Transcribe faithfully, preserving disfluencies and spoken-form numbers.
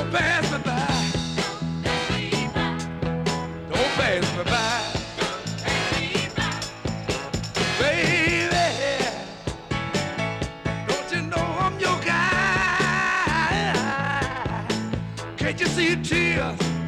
pass me by. Don't pass me by. Baby, don't you know I'm your guy? Can't you see tears